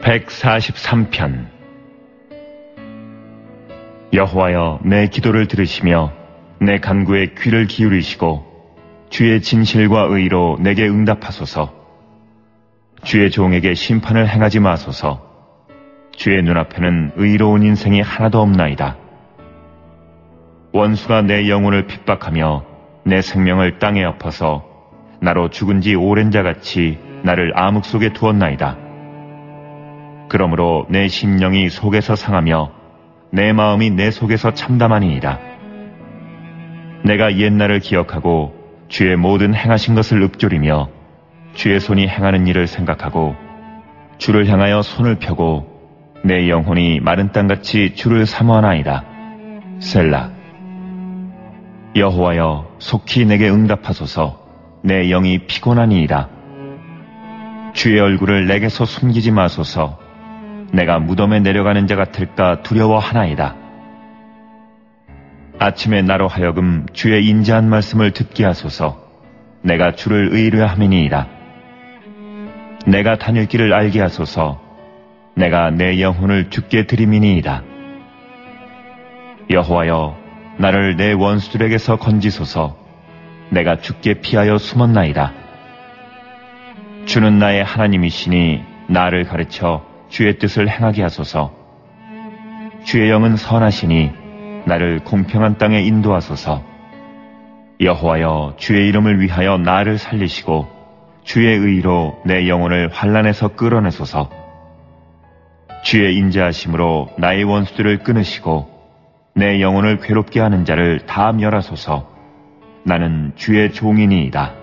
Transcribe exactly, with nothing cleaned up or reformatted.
백사십삼 편. 여호와여, 내 기도를 들으시며 내 간구에 귀를 기울이시고 주의 진실과 의로 내게 응답하소서. 주의 종에게 심판을 행하지 마소서. 주의 눈앞에는 의로운 인생이 하나도 없나이다. 원수가 내 영혼을 핍박하며 내 생명을 땅에 엎어서 나로 죽은 지 오랜 자같이 나를 암흑 속에 두었나이다. 그러므로 내 심령이 속에서 상하며 내 마음이 내 속에서 참담하니이다. 내가 옛날을 기억하고 주의 모든 행하신 것을 읊조리며 주의 손이 행하는 일을 생각하고 주를 향하여 손을 펴고 내 영혼이 마른 땅같이 주를 사모하나이다. 셀라. 여호와여, 속히 내게 응답하소서. 내 영이 피곤하니이다. 주의 얼굴을 내게서 숨기지 마소서. 내가 무덤에 내려가는 자 같을까 두려워하나이다. 아침에 나로 하여금 주의 인자한 말씀을 듣게 하소서. 내가 주를 의뢰함이니이다. 내가 다닐 길을 알게 하소서. 내가 내 영혼을 주께 드림이니이다. 여호와여, 나를 내 원수들에게서 건지소서. 내가 주께 피하여 숨었나이다. 주는 나의 하나님이시니 나를 가르쳐 주의 뜻을 행하게 하소서. 주의 영은 선하시니 나를 공평한 땅에 인도하소서. 여호와여, 주의 이름을 위하여 나를 살리시고 주의 의로 내 영혼을 환난에서 끌어내소서. 주의 인자하심으로 나의 원수들을 끊으시고 내 영혼을 괴롭게 하는 자를 다 멸하소서. 나는 주의 종이니이다.